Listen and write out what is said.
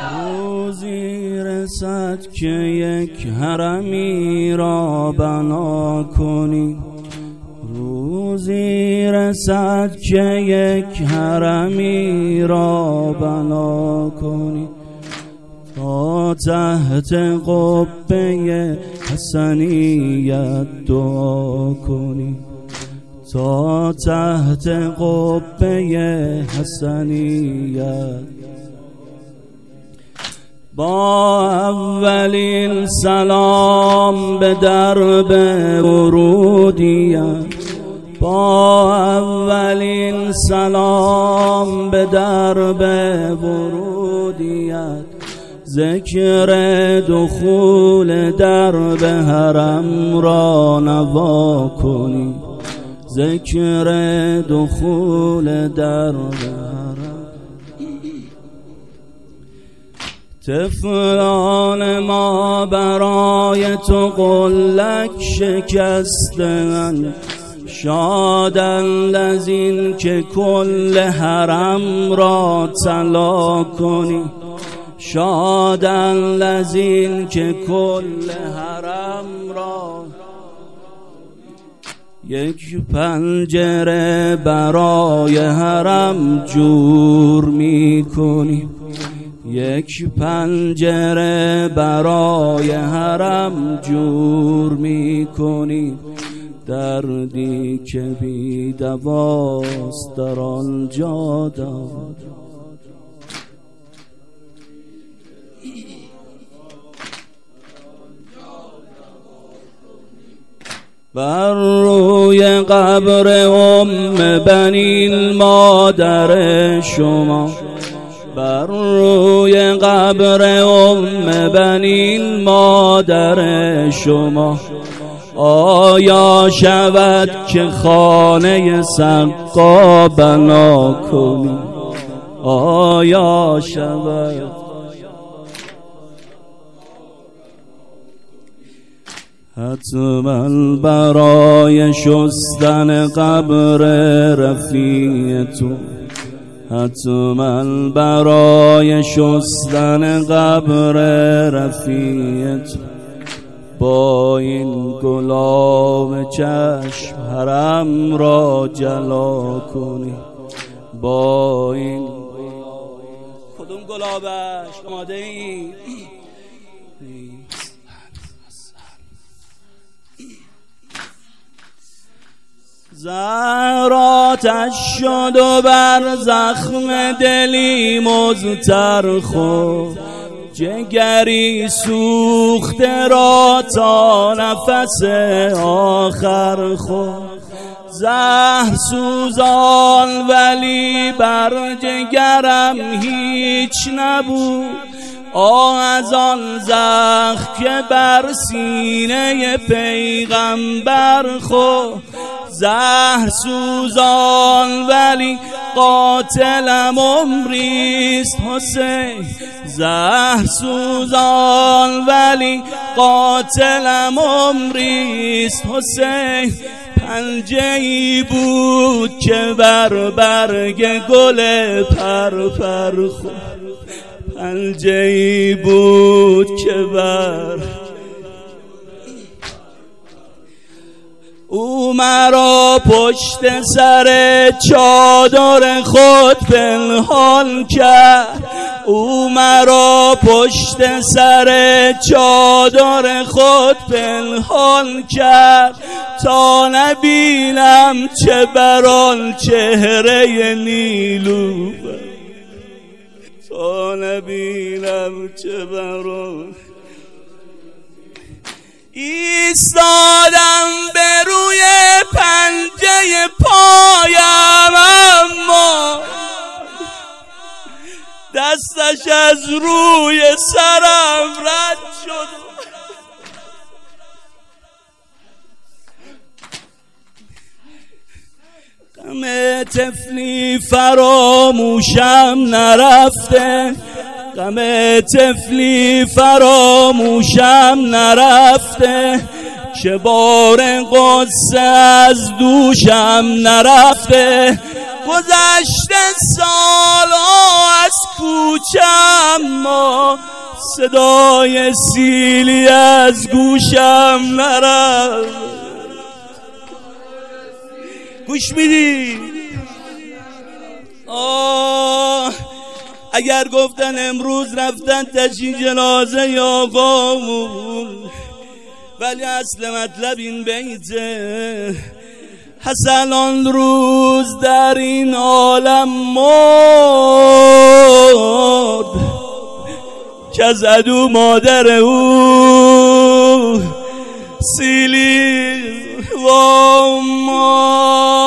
روزی رسد که یک حرمی را بنا کنی، روزی رسد که یک حرمی را بنا کنی، تا تحت قبه حسنیت دعا کنی، تا تحت قبه حسنیت. با اولین سلام به درب ورودیت، با اولین سلام به درب ورودیت، ذکر دخول درب حرم را نوا کنی، ذکر دخول درب حرم. طفلان ما برای تو قلک شکستند، شادند از این که کل حرم را طلا کنی، شادند از این که کل حرم را. یک پنجره برای حرم جور می کنی، یک پنجره برای حرم جور می کنی، دردی که بی دواست در آنجا دوا. بر روی قبر بنین مادر شما، بر روی قبر بنین مادر شما، آیا شود که خانه سقا بنا کنی، آیا شود؟ حتما برای شستن قبر رفیع تو، حتما برای شستن قبر رفیع تو، با این گلاب چشم حرم را جلا کنی، با این کدوم گلابش آماده ای؟ زهراتش شد و بر زخم دلی مضطر خورد، جگری سوخته را تا نفس آخر خورد. زهر سوزان ولی بر جگرم هیچ نبود، آه از آن زخم که بر سینه پیغمبر خورد. زهر سوزان ولی قاتلم عمریست حسین، زهر سوزان ولی قاتلم عمریست حسین. پنجه‌ای بود که بر برگ گل پرپر خورد، پنجه‌ای بود که بر او مرا پشت سر چادر خود پنهان کرد، او مرا پشت سر چادر خود پنهان کرد، تا نبینم چه بر آن چهره نیلوفر، تا نبینم چه بر آن. ایستادم به روی پنجه پایم، اما دستش از روی سرم رد شد. غم طفلی فراموشم نرفته، غم طفلی فراموشم نرفته، که بار قصه از دوشم نرفته، گذشته سالا از کوچم، ما صدای سیلی از گوشم نرفت. گوش میدی؟ اگر گفتن امروز رفتن تشییع جنازه یا قامون، ولی اصل مطلب این بیته حسن آن روز در این عالم مرد که از عدو مادر او سیلی و ما